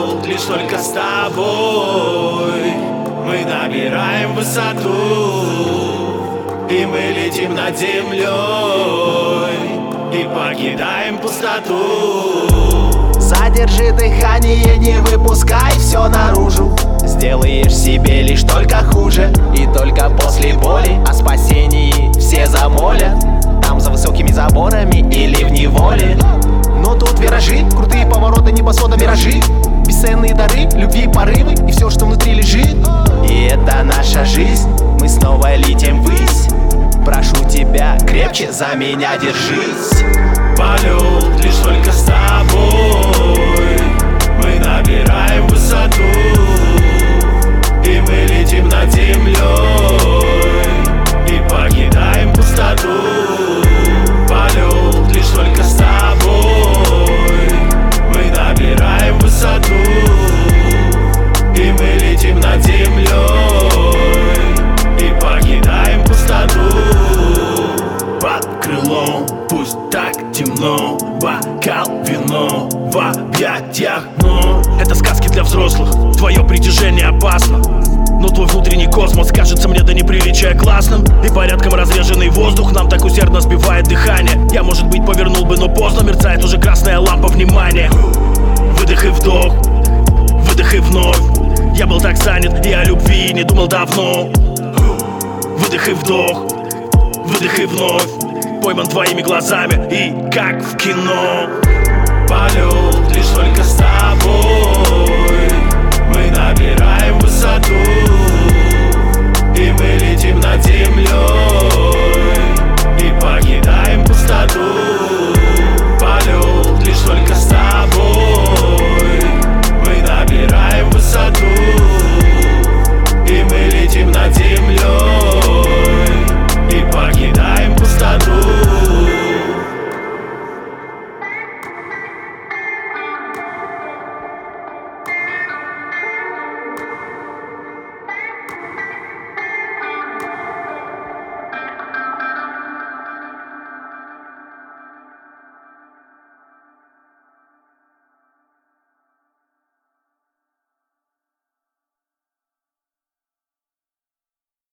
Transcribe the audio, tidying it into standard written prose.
Полет лишь только с тобой. Мы набираем высоту, и мы летим над землей, и покидаем пустоту. Задержи дыхание, не выпускай все наружу. Сделаешь себе лишь только хуже, и только после боли о спасении все замолят. Там за высокими заборами или в неволе. Но тут виражи, крутые повороты, небосвода миражи, бесценные дары, любви, порывы и все, что внутри лежит. И это наша жизнь, мы снова летим ввысь. Прошу тебя, крепче за меня держись. Полет лишь только с тобой. Мы набираем высоту, и мы летим над землей, и покидаем пустоту. Полет лишь только с тобой. Мы набираем высоту, и мы летим над землей, и покидаем пустоту. Под крылом пусть так темно, бокал, вино в объятиях, но это сказки для взрослых, твое притяжение опасно. Но твой внутренний космос кажется мне до неприличия классным, и порядком разреженный воздух нам так усердно сбивает дыхание. Я, может быть, повернул бы, но поздно, мерцает уже красная лампа внимания. Выдох и вдох, выдох и вновь. Я был так занят и о любви не думал давно. Выдох и вдох, выдох и вновь. Пойман твоими глазами и как в кино. Полет лишь только с тобой.